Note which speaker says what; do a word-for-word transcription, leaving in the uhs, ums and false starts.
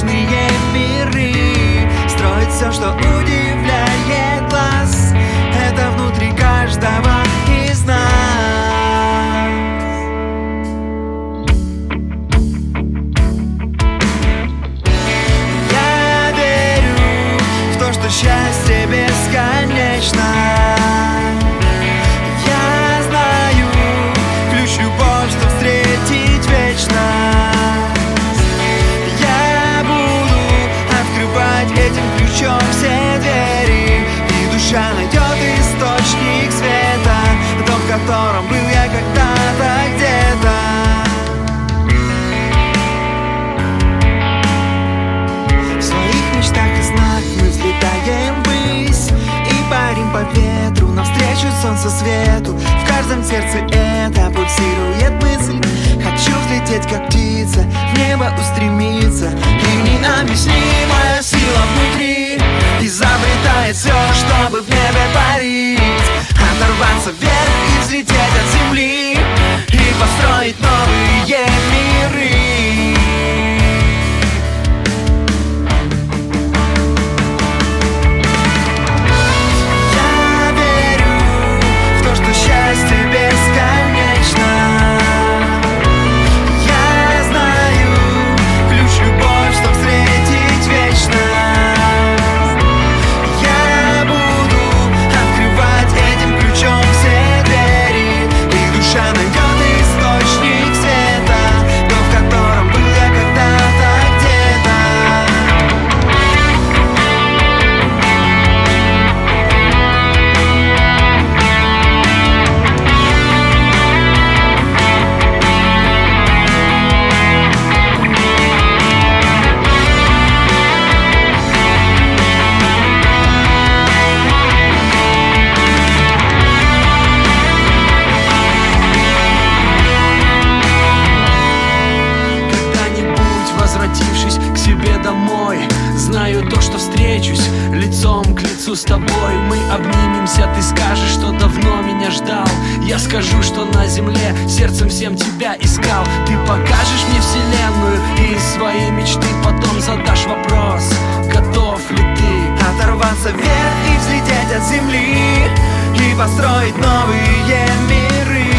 Speaker 1: восточные миры, строить все, что удивляет глаз. Это внутри каждого из нас. Я верю в то, что счастье бесконечно. Я знаю ключ любовь, что встретить вечно. Я буду открывать этим ключом все двери, и душа найдет источник света, дом, в котором был я когда-то где-то. В своих мечтах и снах мы взлетаем ввысь и парим по ветру навстречу солнцу свету. В каждом сердце это пульсирует мысль: хочу взлететь, как птица, в небо устремиться. И необъяснимая сила внутри изобретает все, чтобы в небе парить, оторваться вверх и взлететь от земли и построить новые миры. Счастье бесконечно. Я знаю ключ любовь, что встретить вечно. Я буду открывать этим ключом все двери, и душа найдет источник света, дом, в котором был я когда-то где-то.
Speaker 2: Возвратившись к себе домой, знаю то, что встречусь лицом к лицу с тобой. Мы обнимемся, ты скажешь, что давно меня ждал. Я скажу, что на земле сердцем всем тебя искал. Ты покажешь мне вселенную и свои мечты, потом задашь вопрос: готов ли ты
Speaker 1: оторваться вверх и взлететь от земли и построить новые миры.